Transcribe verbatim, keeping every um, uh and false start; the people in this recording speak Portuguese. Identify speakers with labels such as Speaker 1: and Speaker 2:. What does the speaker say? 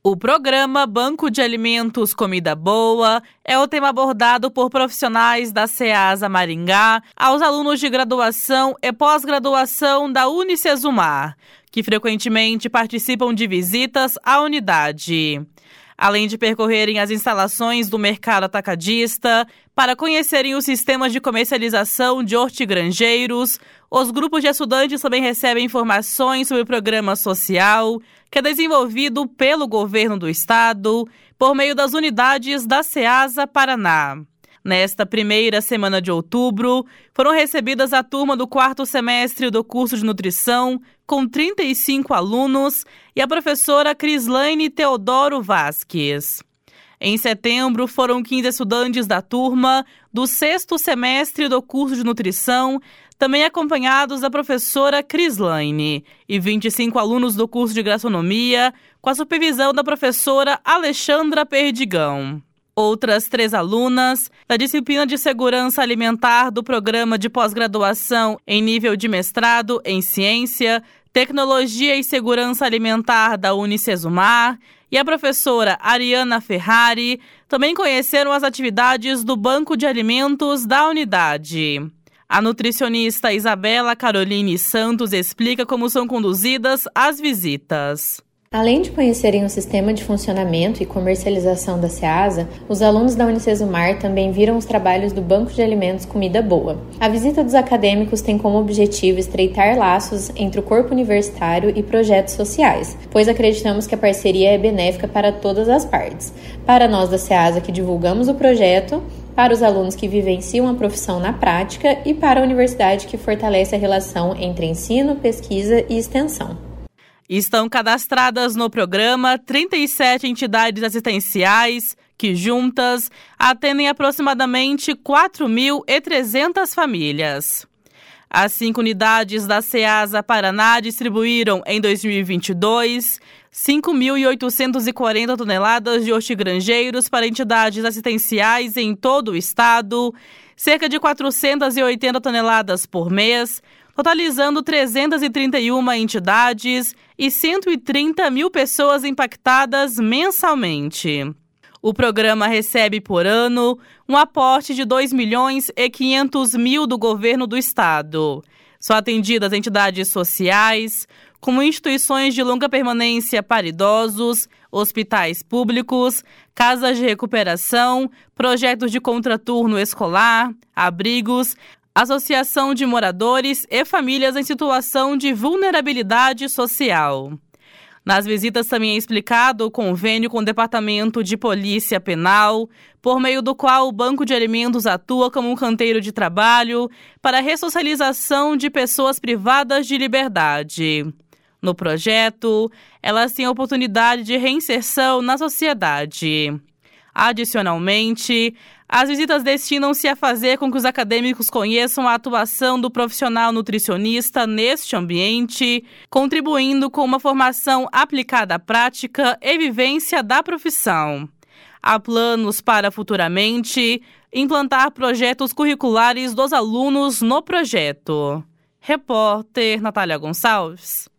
Speaker 1: O programa Banco de Alimentos Comida Boa é o tema abordado por profissionais da Ceasa Maringá aos alunos de graduação e pós-graduação da Unicesumar, que frequentemente participam de visitas à unidade. Além de percorrerem as instalações do mercado atacadista para conhecerem os sistemas de comercialização de hortigranjeiros, os grupos de estudantes também recebem informações sobre o programa social, que é desenvolvido pelo governo do estado por meio das unidades da Ceasa Paraná. Nesta primeira semana de outubro, foram recebidas a turma do quarto semestre do curso de nutrição, com trinta e cinco alunos, e a professora Crislaine Teodoro Vasques. Em setembro, foram quinze estudantes da turma do sexto semestre do curso de nutrição, também acompanhados da professora Crislaine, e vinte e cinco alunos do curso de gastronomia, com a supervisão da professora Alexandra Perdigão. Outras três alunas da disciplina de segurança alimentar do programa de pós-graduação em nível de mestrado em ciência, tecnologia e segurança alimentar da Unicesumar e a professora Ariana Ferrari também conheceram as atividades do Banco de Alimentos da unidade. A nutricionista Isabela Caroline Santos explica como são conduzidas as visitas.
Speaker 2: Além de conhecerem o sistema de funcionamento e comercialização da Ceasa, os alunos da Unicesumar também viram os trabalhos do Banco de Alimentos Comida Boa. A visita dos acadêmicos tem como objetivo estreitar laços entre o corpo universitário e projetos sociais, pois acreditamos que a parceria é benéfica para todas as partes. Para nós da Ceasa que divulgamos o projeto, para os alunos que vivenciam a profissão na prática e para a universidade que fortalece a relação entre ensino, pesquisa e extensão.
Speaker 1: Estão cadastradas no programa trinta e sete entidades assistenciais que, juntas, atendem aproximadamente quatro mil e trezentas famílias. As cinco unidades da Ceasa Paraná distribuíram, em dois mil e vinte e dois, cinco mil oitocentas e quarenta toneladas de hortigranjeiros para entidades assistenciais em todo o estado, cerca de quatrocentas e oitenta toneladas por mês, totalizando trezentas e trinta e uma entidades e cento e trinta mil pessoas impactadas mensalmente. O programa recebe por ano um aporte de dois milhões e quinhentos mil do governo do estado. São atendidas entidades sociais, como instituições de longa permanência para idosos, hospitais públicos, casas de recuperação, projetos de contraturno escolar, abrigos, Associação de Moradores e Famílias em Situação de Vulnerabilidade Social. Nas visitas também é explicado o convênio com o Departamento de Polícia Penal, por meio do qual o Banco de Alimentos atua como um canteiro de trabalho para a ressocialização de pessoas privadas de liberdade. No projeto, elas têm a oportunidade de reinserção na sociedade. Adicionalmente, as visitas destinam-se a fazer com que os acadêmicos conheçam a atuação do profissional nutricionista neste ambiente, contribuindo com uma formação aplicada à prática e vivência da profissão. Há planos para, futuramente, implantar projetos curriculares dos alunos no projeto. Repórter Natália Gonçalves.